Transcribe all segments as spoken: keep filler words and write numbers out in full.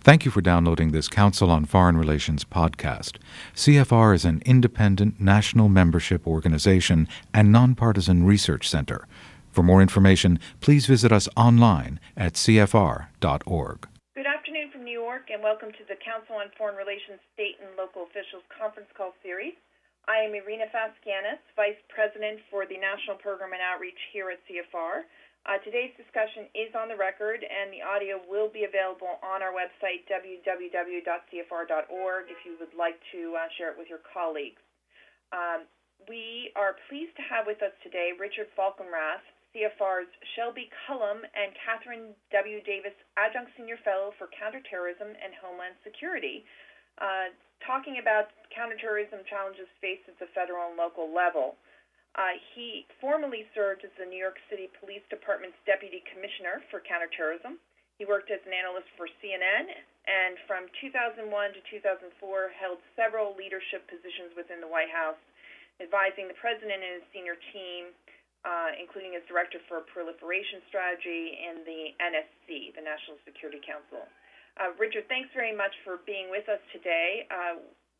Thank you for downloading this Council on Foreign Relations podcast. C F R is an independent national membership organization and nonpartisan research center. For more information, please visit us online at c f r dot org. Good afternoon from New York, and welcome to the Council on Foreign Relations State and Local Officials Conference Call Series. I am Irina Faskianis, Vice President for the National Program and Outreach here at C F R. Uh, today's discussion is on the record, and the audio will be available on our website, w w w dot c f r dot org, if you would like to uh, share it with your colleagues. Um, we are pleased to have with us today Richard Falkenrath, C F R's Shelby Cullum, and Catherine W. Davis, Adjunct Senior Fellow for Counterterrorism and Homeland Security, uh, talking about counterterrorism challenges faced at the federal and local level. Uh, he formerly served as the New York City Police Department's Deputy Commissioner for Counterterrorism. He worked as an analyst for C N N, and from two thousand one to two thousand four held several leadership positions within the White House, advising the President and his senior team, uh, including as Director for Proliferation Strategy in the N S C, the National Security Council. Uh, Richard, thanks very much for being with us today. Uh,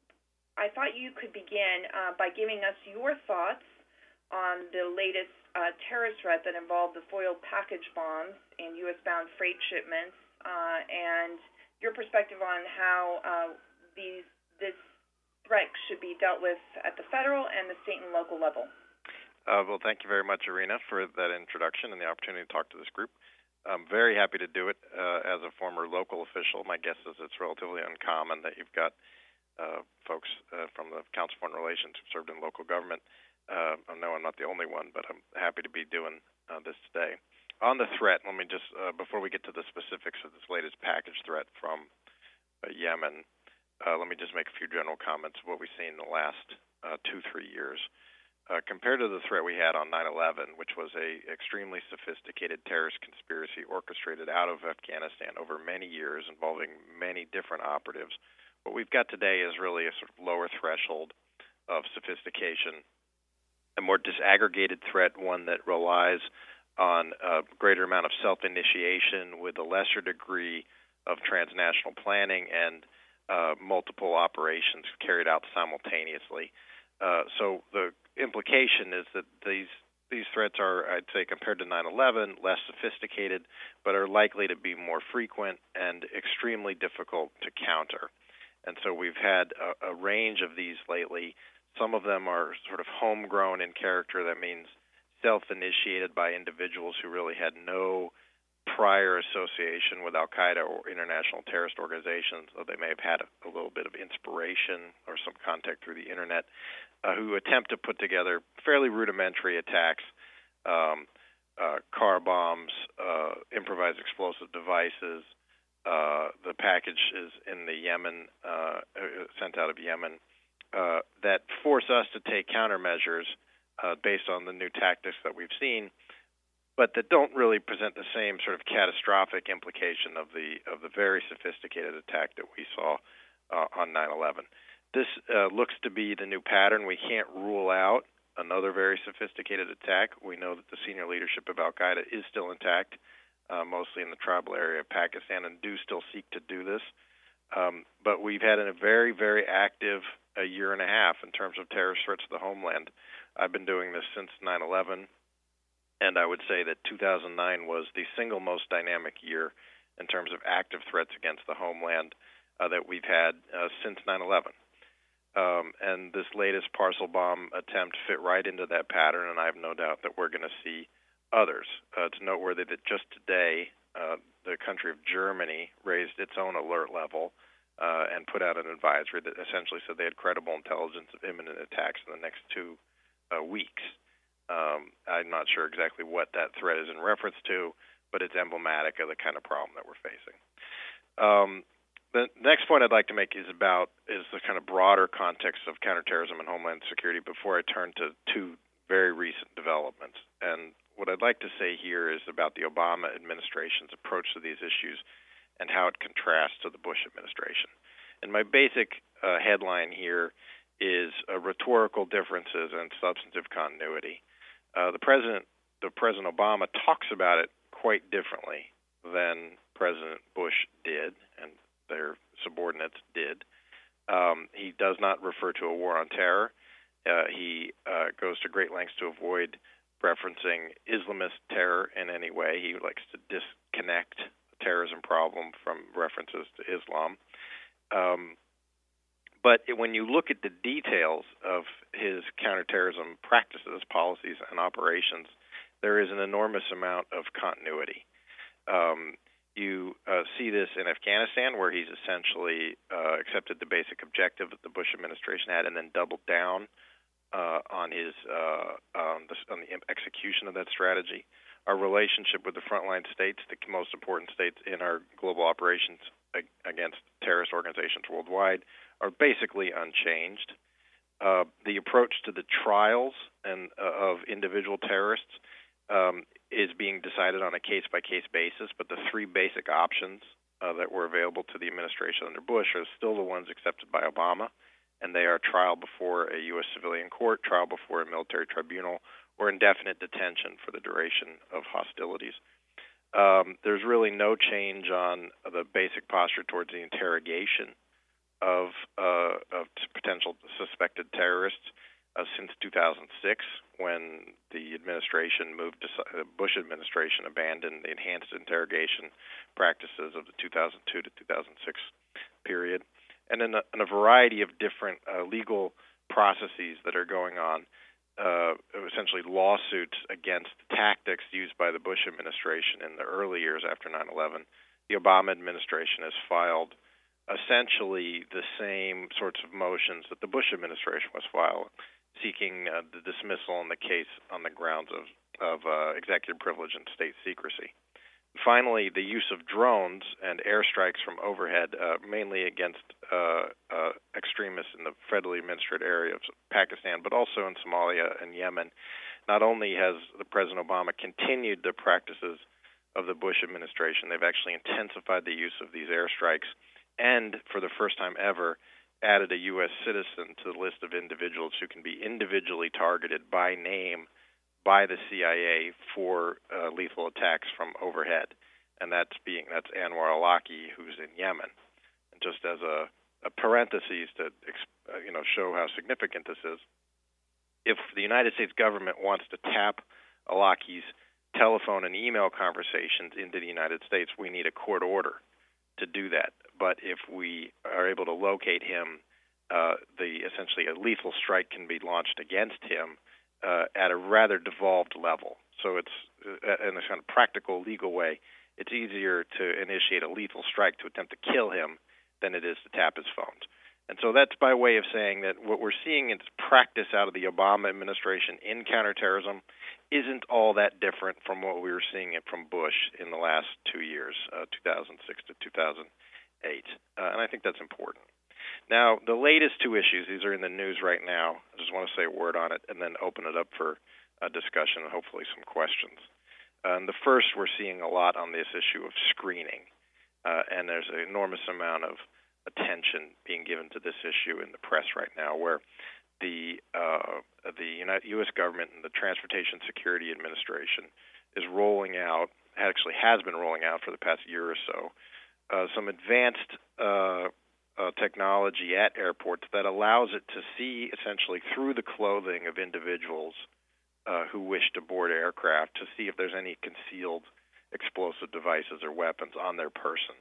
I thought you could begin uh, by giving us your thoughts on the latest uh, terrorist threat that involved the foil package bombs in U S-bound freight shipments, uh, and your perspective on how uh, these this threat should be dealt with at the federal and the state and local level. Uh, well, thank you very much, Irina, for that introduction and the opportunity to talk to this group. I'm very happy to do it uh, as a former local official. My guess is it's relatively uncommon that you've got uh, folks uh, from the Council on Foreign Relations who served in local government. Uh, I know I'm not the only one, but I'm happy to be doing uh, this today. On the threat, let me just, uh, before we get to the specifics of this latest package threat from uh, Yemen, uh, let me just make a few general comments of what we've seen in the last uh, two, three years. Uh, compared to the threat we had on nine eleven, which was a extremely sophisticated terrorist conspiracy orchestrated out of Afghanistan over many years involving many different operatives, what we've got today is really a sort of lower threshold of sophistication, a more disaggregated threat, one that relies on a greater amount of self-initiation with a lesser degree of transnational planning and uh, multiple operations carried out simultaneously. Uh, so the implication is that these these threats are, I'd say, compared to nine eleven, less sophisticated, but are likely to be more frequent and extremely difficult to counter. And so we've had a, a range of these lately. Some of them are sort of homegrown in character. That means self-initiated by individuals who really had no prior association with al-Qaeda or international terrorist organizations, though they may have had a, a little bit of inspiration or some contact through the Internet, uh, who attempt to put together fairly rudimentary attacks, um, uh, car bombs, uh, improvised explosive devices. Uh, the package is in the Yemen, uh, sent out of Yemen, Uh, that force us to take countermeasures uh, based on the new tactics that we've seen, but that don't really present the same sort of catastrophic implication of the of the very sophisticated attack that we saw uh, on nine eleven. This uh, looks to be the new pattern. We can't rule out another very sophisticated attack. We know that the senior leadership of al-Qaeda is still intact, uh, mostly in the tribal area of Pakistan, and do still seek to do this. Um, but we've had a very, very active a year and a half in terms of terrorist threats to the homeland. I've been doing this since nine eleven, and I would say that two thousand nine was the single most dynamic year in terms of active threats against the homeland uh, that we've had uh, since nine eleven. Um, and this latest parcel bomb attempt fit right into that pattern, and I have no doubt that we're going to see others. Uh, it's noteworthy that just today, uh, the country of Germany raised its own alert level Uh, and put out an advisory that essentially said they had credible intelligence of imminent attacks in the next two uh, weeks. Um, I'm not sure exactly what that threat is in reference to, but it's emblematic of the kind of problem that we're facing. Um, the next point I'd like to make is about is the kind of broader context of counterterrorism and homeland security before I turn to two very recent developments. And what I'd like to say here is about the Obama administration's approach to these issues and how it contrasts to the Bush administration. And my basic uh, headline here is uh, rhetorical differences and substantive continuity. Uh, the president, the President Obama, talks about it quite differently than President Bush did, and there subordinates did. Um, he does not refer to a war on terror. Uh, he uh, goes to great lengths to avoid referencing Islamist terror in any way. He likes to disconnect the terrorism problem from references to Islam. Um, but when you look at the details of his counterterrorism practices, policies, and operations, there is an enormous amount of continuity. Um, you uh, see this in Afghanistan, where he's essentially uh, accepted the basic objective that the Bush administration had and then doubled down Uh, on his uh, on, the, on the execution of that strategy. Our relationship with the frontline states, the most important states in our global operations ag- against terrorist organizations worldwide, are basically unchanged. Uh, the approach to the trials and uh, of individual terrorists um, is being decided on a case-by-case basis, but the three basic options uh, that were available to the administration under Bush are still the ones accepted by Obama, and they are trial before a U S civilian court, trial before a military tribunal, or indefinite detention for the duration of hostilities. Um, there's really no change on the basic posture towards the interrogation of, uh, of potential suspected terrorists uh, since two thousand six, when the administration moved to the Bush administration abandoned the enhanced interrogation practices of the two thousand two to two thousand six period. And in a, in a variety of different uh, legal processes that are going on, uh, essentially lawsuits against tactics used by the Bush administration in the early years after nine eleven, the Obama administration has filed essentially the same sorts of motions that the Bush administration was filing, seeking uh, the dismissal in the case on the grounds of, of uh, executive privilege and state secrecy. Finally, the use of drones and airstrikes from overhead, uh, mainly against uh, uh, extremists in the federally administered area of Pakistan, but also in Somalia and Yemen. Not only has the President Obama continued the practices of the Bush administration, they've actually intensified the use of these airstrikes and, for the first time ever, added a U S citizen to the list of individuals who can be individually targeted by name by the C I A for uh, lethal attacks from overhead, and that's being that's Anwar Awlaki, who's in Yemen. And just as a, a parenthesis to uh, you know show how significant this is, if the United States government wants to tap Awlaki's telephone and email conversations into the United States, we need a court order to do that. But if we are able to locate him, uh, the essentially a lethal strike can be launched against him Uh, at a rather devolved level. So it's, uh, in a kind of practical, legal way, it's easier to initiate a lethal strike to attempt to kill him than it is to tap his phones. And so that's by way of saying that what we're seeing in practice out of the Obama administration in counterterrorism isn't all that different from what we were seeing it from Bush in the last two years, uh, two thousand six to two thousand eight. Uh, and I think that's important. Now, the latest two issues, these are in the news right now. I just want to say a word on it and then open it up for a discussion and hopefully some questions. Uh, and the first, we're seeing a lot on this issue of screening, uh, and there's an enormous amount of attention being given to this issue in the press right now, where the uh, the United, U S government and the Transportation Security Administration is rolling out, actually has been rolling out for the past year or so, uh, some advanced uh Uh, technology at airports that allows it to see essentially through the clothing of individuals uh, who wish to board aircraft to see if there's any concealed explosive devices or weapons on their person.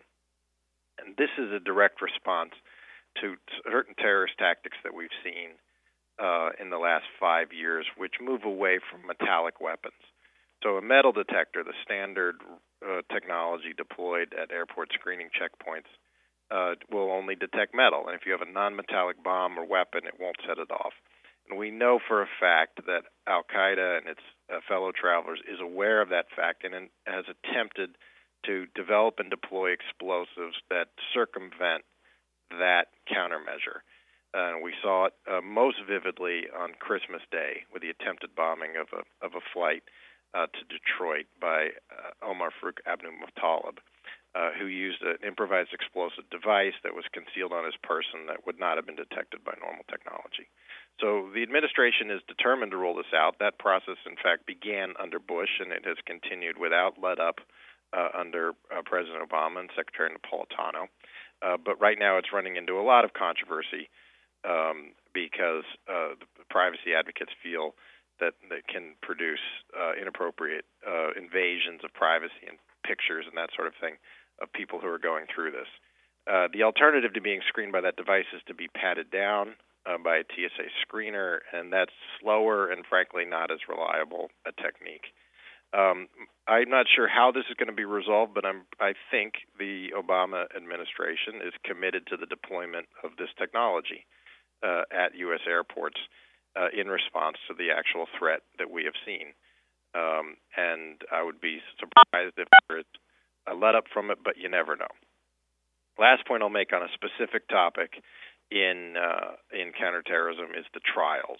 And this is a direct response to certain terrorist tactics that we've seen uh, in the last five years, which move away from metallic weapons. So a metal detector, the standard uh, technology deployed at airport screening checkpoints, Uh, will only detect metal. And if you have a non-metallic bomb or weapon, it won't set it off. And we know for a fact that Al-Qaeda and its uh, fellow travelers is aware of that fact and in, has attempted to develop and deploy explosives that circumvent that countermeasure. Uh, we saw it uh, most vividly on Christmas Day with the attempted bombing of a, of a flight uh, to Detroit by uh, Omar Farouk Abdul-Muttalib. Uh, who used an improvised explosive device that was concealed on his person that would not have been detected by normal technology. So the administration is determined to roll this out. That process, in fact, began under Bush, and it has continued without let up uh, under uh, President Obama and Secretary Napolitano. Uh, but right now it's running into a lot of controversy um, because uh, the privacy advocates feel that that can produce uh, inappropriate uh, invasions of privacy and pictures and that sort of thing of people who are going through this. Uh, the alternative to being screened by that device is to be patted down uh, by a T S A screener, and that's slower and frankly not as reliable a technique. Um, I'm not sure how this is going to be resolved, but I'm, I think the Obama administration is committed to the deployment of this technology uh, at U S airports uh, in response to the actual threat that we have seen. Um, and I would be surprised if there is a let-up from it, but you never know. Last point I'll make on a specific topic in uh, in counterterrorism is the trials.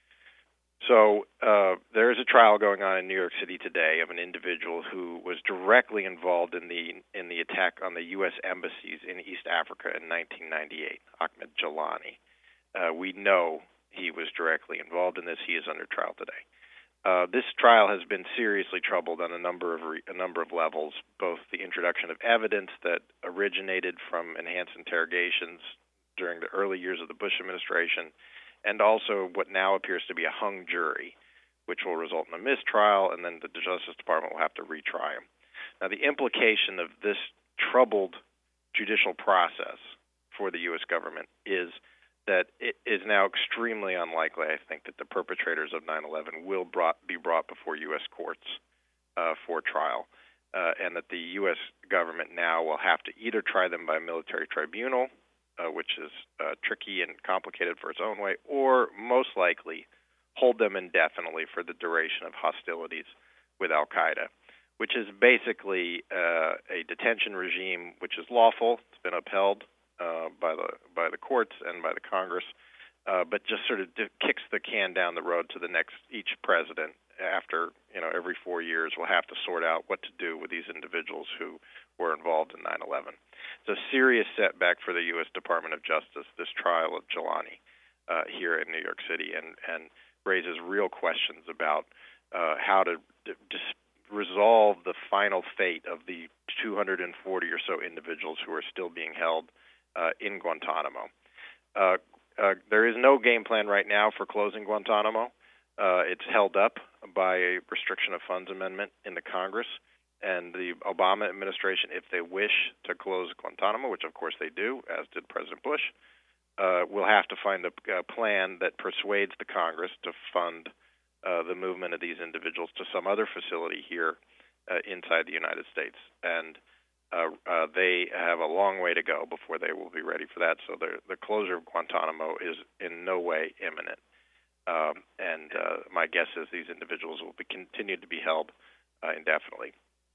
So uh, there is a trial going on in New York City today of an individual who was directly involved in the in the attack on the U S embassies in East Africa in nineteen ninety-eight, Ahmed Jalani. Uh, we know he was directly involved in this. He is under trial today. Uh, this trial has been seriously troubled on a number of re- a number of levels, both the introduction of evidence that originated from enhanced interrogations during the early years of the Bush administration, and also what now appears to be a hung jury, which will result in a mistrial, and then the Justice Department will have to retry him. Now, the implication of this troubled judicial process for the U S government is that it is now extremely unlikely, I think, that the perpetrators of nine eleven will brought, be brought before U S courts uh, for trial, uh, and that the U S government now will have to either try them by military tribunal, uh, which is uh, tricky and complicated for its own way, or most likely hold them indefinitely for the duration of hostilities with al-Qaeda, which is basically uh, a detention regime which is lawful. It's been upheld Uh, by the by the courts and by the Congress, uh, but just sort of d- kicks the can down the road to the next. Each president, after you know every four years, will have to sort out what to do with these individuals who were involved in nine eleven. It's a serious setback for the U S Department of Justice, this trial of Jalani uh, here in New York City, and and raises real questions about uh, how to d- dis- resolve the final fate of the two hundred forty or so individuals who are still being held Uh, in Guantanamo. Uh, uh, there is no game plan right now for closing Guantanamo. Uh, it's held up by a restriction of funds amendment in the Congress, and the Obama administration, if they wish to close Guantanamo, which of course they do, as did President Bush, uh, will have to find a, a plan that persuades the Congress to fund uh, the movement of these individuals to some other facility here uh, inside the United States. And Uh, uh, they have a long way to go before they will be ready for that. So the, the closure of Guantanamo is in no way imminent. Um, and uh, my guess is these individuals will be continued to be held uh, indefinitely.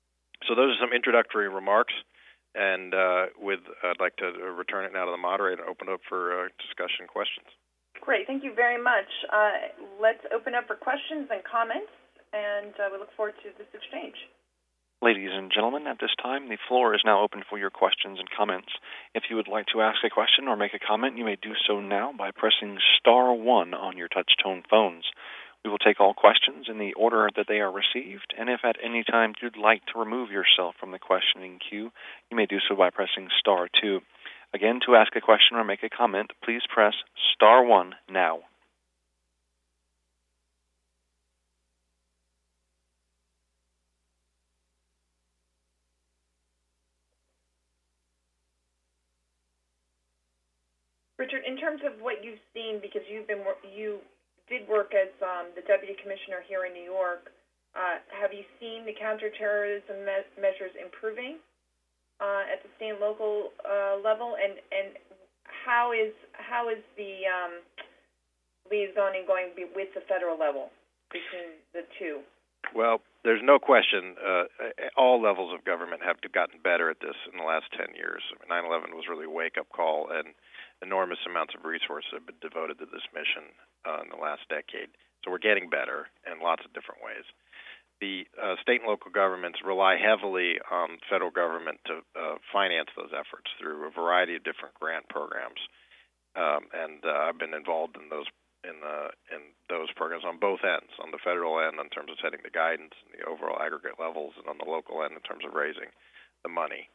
So those are some introductory remarks. And uh, with I'd like to return it now to the moderator and open up for uh, discussion questions. Great. Thank you very much. Uh, let's open up for questions and comments, and uh, we look forward to this exchange. Ladies and gentlemen, at this time, the floor is now open for your questions and comments. If you would like to ask a question or make a comment, you may do so now by pressing star one on your touch-tone phones. We will take all questions in the order that they are received, and if at any time you'd like to remove yourself from the questioning queue, you may do so by pressing star two. Again, to ask a question or make a comment, please press star one now. Richard, in terms of what you've seen, because you've been you did work as um, the deputy commissioner here in New York, uh, have you seen the counterterrorism me- measures improving uh, at the state and local uh, level, and and how is how is the um, liaisoning going with the federal level between the two? Well, there's no question. Uh, all levels of government have gotten better at this in the last ten years. I mean, nine eleven was really a wake-up call, and enormous amounts of resources have been devoted to this mission uh, in the last decade. So we're getting better in lots of different ways. The uh, state and local governments rely heavily on federal government to uh, finance those efforts through a variety of different grant programs, um, and uh, I've been involved in those in the in those programs on both ends, on the federal end in terms of setting the guidance and the overall aggregate levels, and on the local end in terms of raising the money.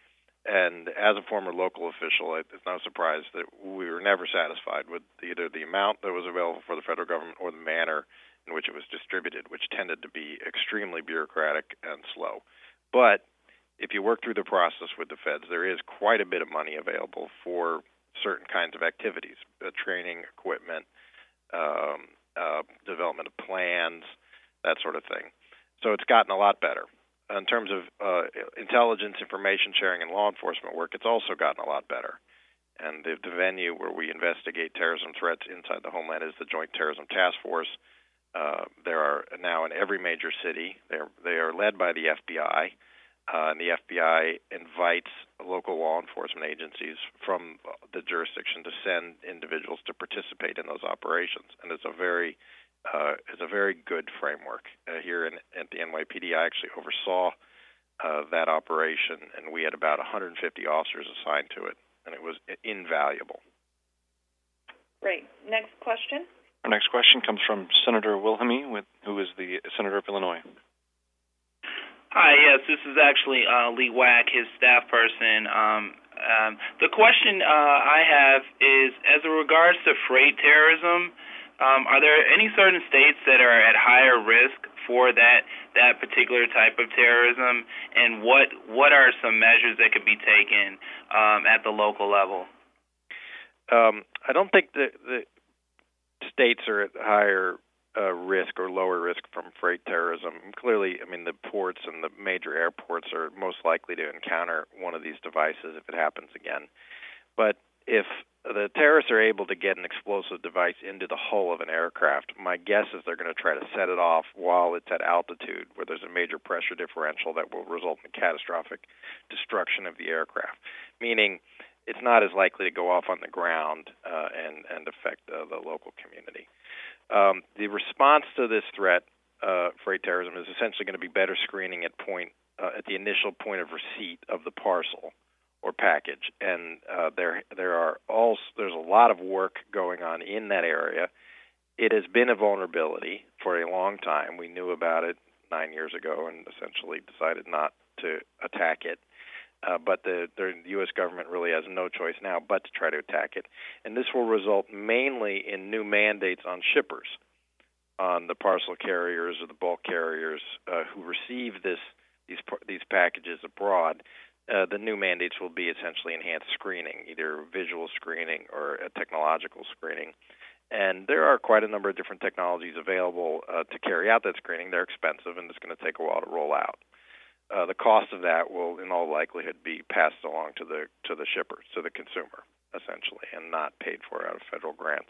and as a former local official, it's no surprise that we were never satisfied with either the amount that was available for the federal government or the manner in which it was distributed, which tended to be extremely bureaucratic and slow. But if you work through the process with the feds, there is quite a bit of money available for certain kinds of activities, uh, training, equipment, um, uh, development of plans, that sort of thing. So it's gotten a lot better. In terms of uh, intelligence, information sharing, and law enforcement work, it's also gotten a lot better. And the, the venue where we investigate terrorism threats inside the homeland is the Joint Terrorism Task Force. Uh, there are now in every major city. They're, they are led by the F B I, uh, and the F B I invites local law enforcement agencies from the jurisdiction to send individuals to participate in those operations. And it's a very uh, it's a very good framework. Uh, here in, at the N Y P D, I actually oversaw uh, that operation, and we had about one hundred fifty officers assigned to it, and it was invaluable. Great. Next question. Our next question comes from Senator Wilhelmy, with, who is the Senator of Illinois. Hi, yes, this is actually uh, Lee Wack, his staff person. Um, um, the question uh, I have is, as it regards to freight terrorism, um, are there any certain states that are at higher risk for that that particular type of terrorism, and what what are some measures that could be taken um, at the local level? Um, I don't think that the states are at higher uh, risk or lower risk from freight terrorism. Clearly, I mean, the ports and the major airports are most likely to encounter one of these devices if it happens again. But if the terrorists are able to get an explosive device into the hull of an aircraft, my guess is they're going to try to set it off while it's at altitude, where there's a major pressure differential that will result in catastrophic destruction of the aircraft, meaning it's not as likely to go off on the ground uh, and, and affect uh, the local community. Um, the response to this threat, uh, freight terrorism, is essentially going to be better screening at point uh, at the initial point of receipt of the parcel or package, and uh, there there are all there's a lot of work going on in that area. It has been a vulnerability for a long time. We knew about it nine years ago and essentially decided not to attack it. Uh, but the, the U S government really has no choice now but to try to attack it. And this will result mainly in new mandates on shippers, on the parcel carriers or the bulk carriers uh, who receive this these these packages abroad. Uh, the new mandates will be essentially enhanced screening, either visual screening or a technological screening. And there are quite a number of different technologies available uh, to carry out that screening. They're expensive, and it's going to take a while to roll out. Uh, the cost of that will, in all likelihood, be passed along to the to the shipper, to the consumer, essentially, and not paid for out of federal grants.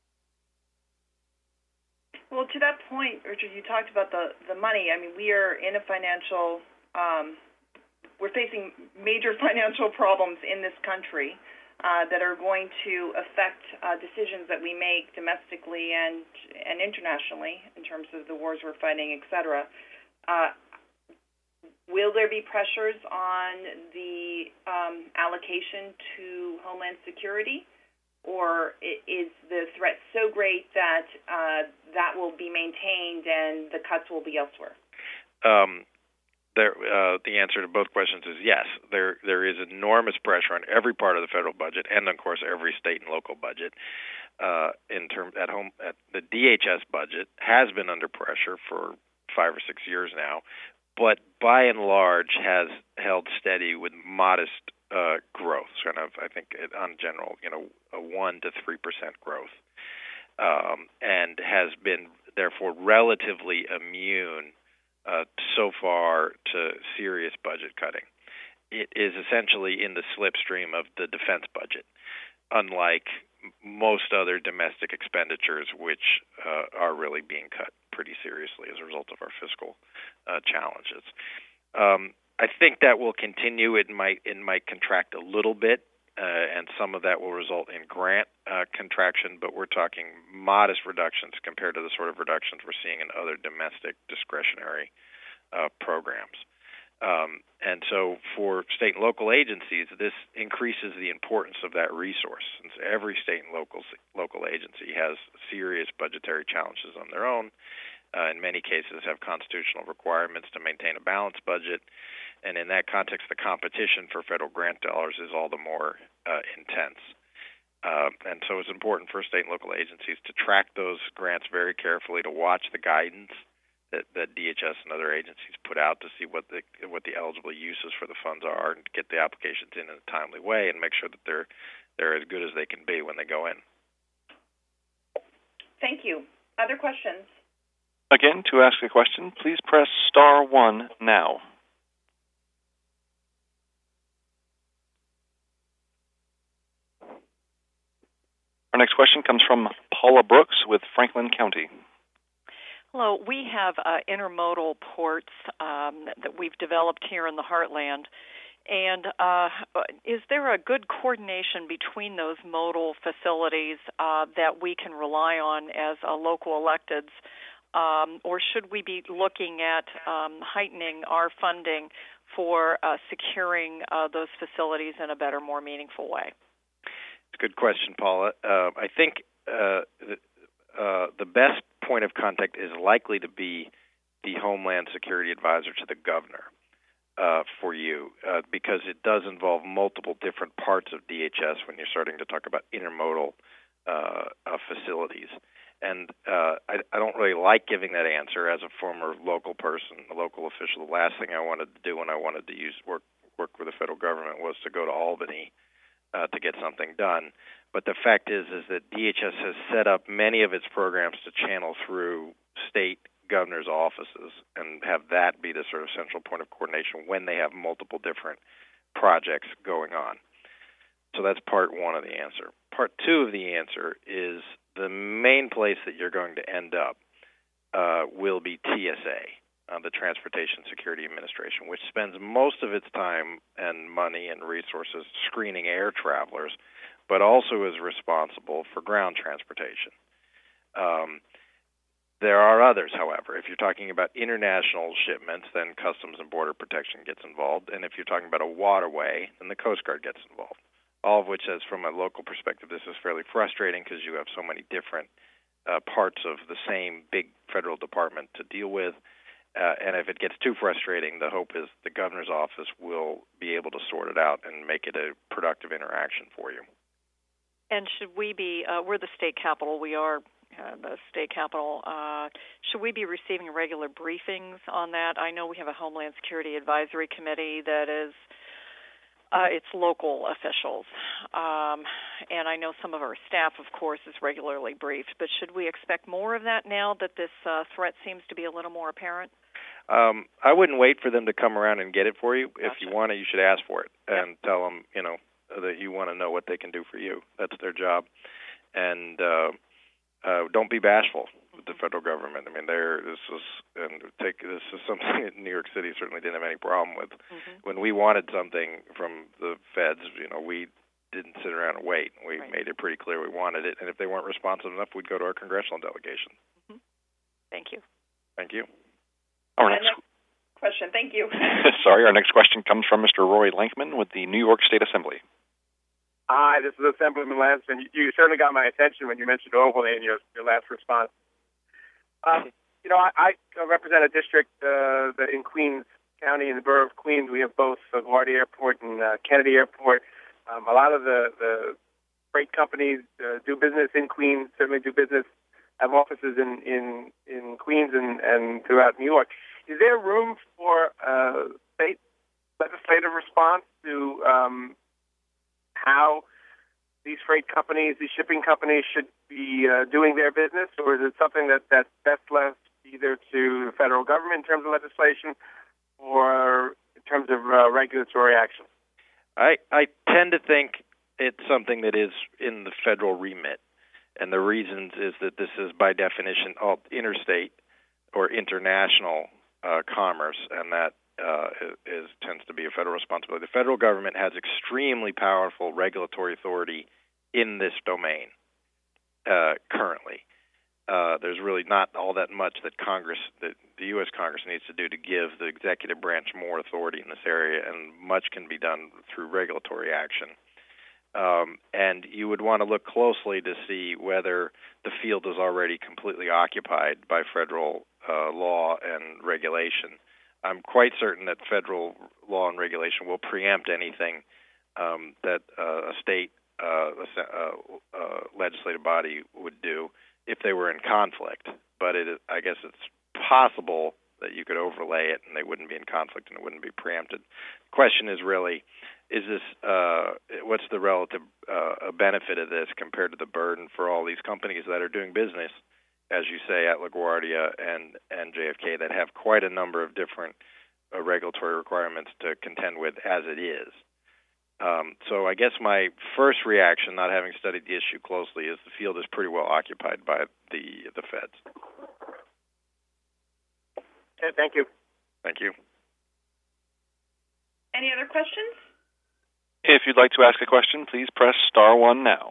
Well, to that point, Richard, you talked about the, the money. I mean, we are in a financial, um, we're facing major financial problems in this country uh, that are going to affect uh, decisions that we make domestically and and internationally in terms of the wars we're fighting, et cetera. Uh, Will there be pressures on the um, allocation to Homeland Security, or is the threat so great that uh, that will be maintained and the cuts will be elsewhere? Um, there, uh, the answer to both questions is yes. There, there is enormous pressure on every part of the federal budget, and of course every state and local budget. Uh, in terms at home, at the D H S budget has been under pressure for five or six years now, but by and large has held steady with modest uh, growth, kind of, I think, on general, you know, a one to three percent growth, um, and has been therefore relatively immune uh, so far to serious budget cutting. It is essentially in the slipstream of the defense budget, unlike most other domestic expenditures, which uh, are really being cut pretty seriously as a result of our fiscal uh, challenges. Um, I think that will continue. It might it might contract a little bit, uh, and some of that will result in grant uh, contraction, but we're talking modest reductions compared to the sort of reductions we're seeing in other domestic discretionary uh, programs. Um, and so for state and local agencies, this increases the importance of that resource, since every state and local local agency has serious budgetary challenges on their own, uh, in many cases have constitutional requirements to maintain a balanced budget, And in that context, the competition for federal grant dollars is all the more uh, intense. Uh, and so it's important for state and local agencies to track those grants very carefully, to watch the guidance that, that D H S and other agencies put out to see what the what the eligible uses for the funds are, and to get the applications in in a timely way and make sure that they're they're as good as they can be when they go in. Thank you. Other questions? Again, to ask a question, please press star one now. Our next question comes from Paula Brooks with Franklin County. Hello. We have uh, intermodal ports um, that we've developed here in the Heartland. And uh, is there a good coordination between those modal facilities uh, that we can rely on as uh, local electeds? Um, or should we be looking at um, heightening our funding for uh, securing uh, those facilities in a better, more meaningful way? It's a good question, Paula. Uh, I think uh, uh, the best point of contact is likely to be the Homeland Security Advisor to the governor uh, for you, uh, because it does involve multiple different parts of D H S when you're starting to talk about intermodal uh, uh, facilities. And uh, I, I don't really like giving that answer as a former local person, a local official. The last thing I wanted to do when I wanted to use work work with the federal government was to go to Albany uh, to get something done. But the fact is, is that D H S has set up many of its programs to channel through state governors' offices and have that be the sort of central point of coordination when they have multiple different projects going on. So that's part one of the answer. Part two of the answer is the main place that you're going to end up uh, will be T S A, uh, the Transportation Security Administration, which spends most of its time and money and resources screening air travelers, but also is responsible for ground transportation. Um, there are others, however. If you're talking about international shipments, then Customs and Border Protection gets involved. And if you're talking about a waterway, then the Coast Guard gets involved. All of which says, from a local perspective, this is fairly frustrating because you have so many different uh, parts of the same big federal department to deal with. Uh, and if it gets too frustrating, the hope is the governor's office will be able to sort it out and make it a productive interaction for you. And should we be, uh, we're the state capital, we are uh, the state capital, uh, should we be receiving regular briefings on that? I know we have a Homeland Security Advisory Committee that is Uh, it's local officials, um, and I know some of our staff, of course, is regularly briefed. But should we expect more of that now that this uh, threat seems to be a little more apparent? Um, I wouldn't wait for them to come around and get it for you. Gotcha. If you want it, you should ask for it and yep. tell them, you know, that you want to know what they can do for you. That's their job, and uh, uh, don't be bashful with the federal government. I mean, there. This is and take this is something that New York City certainly didn't have any problem with. Mm-hmm. When we wanted something from the feds, you know, we didn't sit around and wait. We right. made it pretty clear we wanted it, and if they weren't responsive enough, we'd go to our congressional delegation. Mm-hmm. Thank you. Thank you. Our next question. Thank you. Sorry, our next question comes from Mister Roy Lankman with the New York State Assembly. Hi, this is Assemblyman Lansman. You, you certainly got my attention when you mentioned Albany in your, your last response. Um, you know, I, I represent a district uh, that in Queens County, in the borough of Queens. We have both LaGuardia Airport and uh, Kennedy Airport. Um, a lot of the, the freight companies uh, do business in Queens, certainly do business, have offices in, in, in Queens and, and throughout New York. Is there room for uh, state legislative response to um, how these freight companies, these shipping companies should be uh, doing their business, or is it something that, that's best left either to the federal government in terms of legislation or in terms of uh, regulatory action? I, I tend to think it's something that is in the federal remit, and the reasons is that this is by definition all interstate or international uh, commerce, and that uh, is tends to be a federal responsibility. The federal government has extremely powerful regulatory authority in this domain uh, currently. Uh, there's really not all that much that Congress, that the U S Congress needs to do to give the executive branch more authority in this area, and much can be done through regulatory action. Um, and you would want to look closely to see whether the field is already completely occupied by federal uh, law and regulation. I'm quite certain that federal law and regulation will preempt anything um, that uh, a state uh, uh, uh, legislative body would do if they were in conflict. But it is, I guess it's possible that you could overlay it and they wouldn't be in conflict and it wouldn't be preempted. The question is really, is this uh, what's the relative uh, benefit of this compared to the burden for all these companies that are doing business, as you say, at LaGuardia and, and J F K, that have quite a number of different uh, regulatory requirements to contend with as it is. Um, so I guess my first reaction, not having studied the issue closely, is the field is pretty well occupied by the the feds. Okay, thank you. Thank you. Any other questions? If you'd like to ask a question, please press star one now.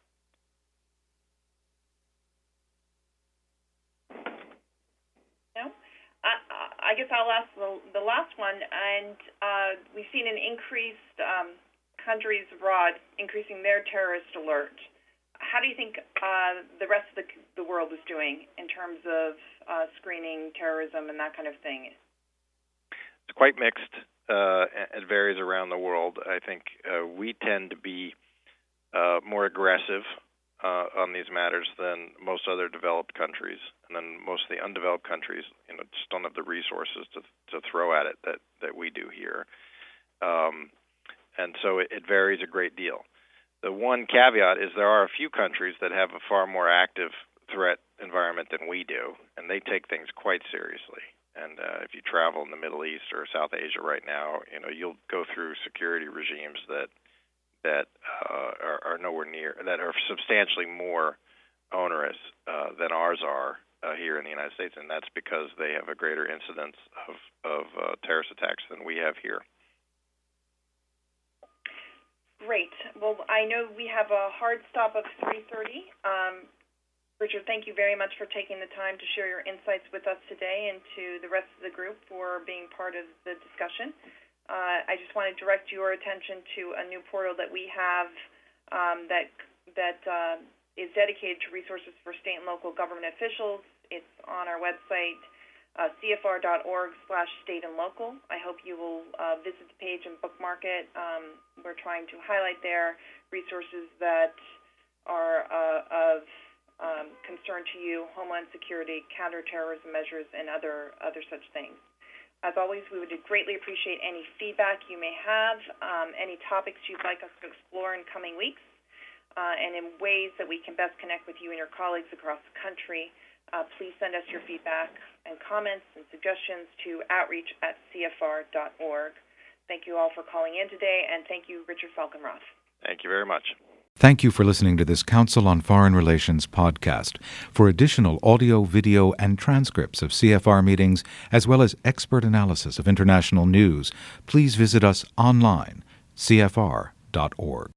No? I, I guess I'll ask the, the last one. And uh, we've seen an increased um, countries abroad increasing their terrorist alert. How do you think uh, the rest of the, the world is doing in terms of uh, screening terrorism and that kind of thing? It's quite mixed. Uh, it varies around the world. I think uh, we tend to be uh, more aggressive uh, on these matters than most other developed countries, and then most of the undeveloped countries, you know, just don't have the resources to to throw at it that, that we do here. Um, and so it, it varies a great deal. The one caveat is there are a few countries that have a far more active threat environment than we do, and they take things quite seriously. And uh, if you travel in the Middle East or South Asia right now, you know, you'll go through security regimes that that uh, are, are nowhere near, that are substantially more onerous uh, than ours are uh, here in the United States, and that's because they have a greater incidence of, of uh, terrorist attacks than we have here. Great. Well, I know we have a hard stop of three thirty. Um, Richard, thank you very much for taking the time to share your insights with us today, and to the rest of the group for being part of the discussion. Uh, I just want to direct your attention to a new portal that we have um, that that uh, is dedicated to resources for state and local government officials. It's on our website, uh, c f r dot org slash state and local. I hope you will uh, visit the page and bookmark it. Um, we're trying to highlight there resources that are uh, of Um, concern to you, homeland security, counterterrorism measures, and other other such things. As always, we would greatly appreciate any feedback you may have, um, any topics you'd like us to explore in coming weeks, uh, and in ways that we can best connect with you and your colleagues across the country. Uh, please send us your feedback and comments and suggestions to outreach at c f r dot org. Thank you all for calling in today, and thank you, Richard Falkenrath. Thank you very much. Thank you for listening to this Council on Foreign Relations podcast. For additional audio, video, and transcripts of C F R meetings, as well as expert analysis of international news, please visit us online, c f r dot org.